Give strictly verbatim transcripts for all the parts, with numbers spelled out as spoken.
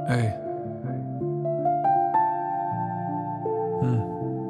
Эй. М.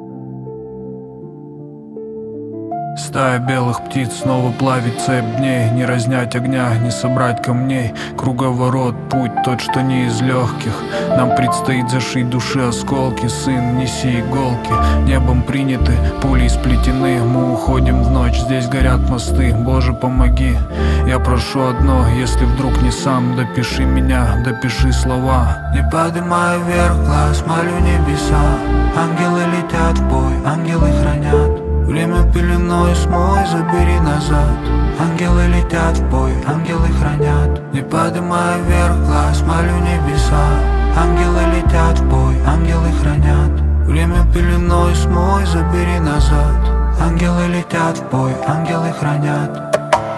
Стая белых птиц снова плавит цепь дней. Не разнять огня, не собрать камней. Круговорот, путь тот, что не из легких. Нам предстоит зашить души осколки. Сын, неси иголки. Небом приняты, пулей сплетены. Мы уходим в ночь, здесь горят мосты. Боже, помоги, я прошу одно. Если вдруг не сам, допиши меня, допиши слова. Не поднимай вверх глаз, молю небеса. Ангелы летят в бой, ангелы хранят. Время пеленой смой, забери назад. Ангелы летят в бой, ангелы хранят. Не поднимай вверх глаз, молю небеса. Ангелы летят в бой, ангелы хранят. Время пеленой смой, забери назад. Ангелы летят в бой, ангелы хранят.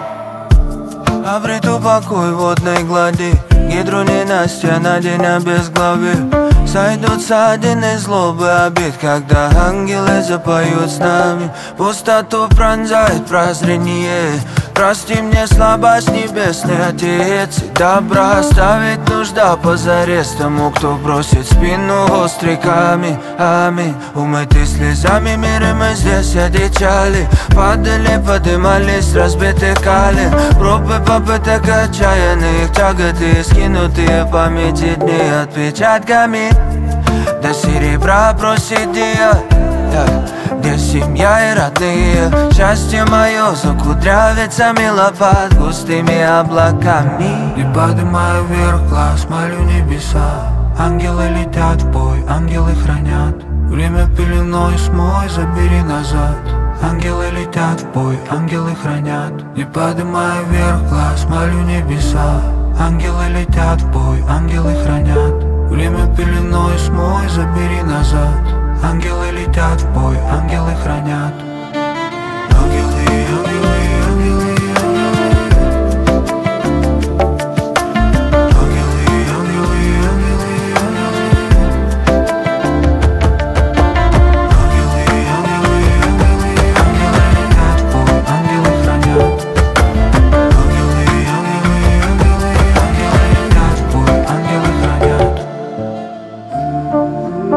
Обрету покой водной глади. Гидру ненастья на день обезглавия. Сойдутся один из злобы обид, когда ангелы запоют с нами. Пустоту пронзает прозрение. Прости мне слабость, небесный Отец. И добра оставить нужда позарез тому, кто бросит спину острый камень. Аминь. Умыты слезами миры мы здесь одичали. Падали, подымались, разбитых колен. Пробы попыток отчаянных, тяготы скинутые в памяти дней отпечатками. До серебра просит Дия, где семья и родные. Счастье мое закудрявится мило под густыми облаками. Не поднимай вверх глаз, молю небеса. Ангелы летят в бой, ангелы хранят. Время пеленой смой, забери назад. Ангелы летят в бой, ангелы хранят. Не поднимай вверх глаз, молю небеса. Ангелы летят в бой, ангелы хранят. Время пеленой смой, забери назад. Ангелы летят в бой, ангелы хранят. Ангелы, ангелы, ангелы,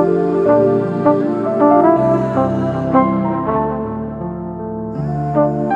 Thank you.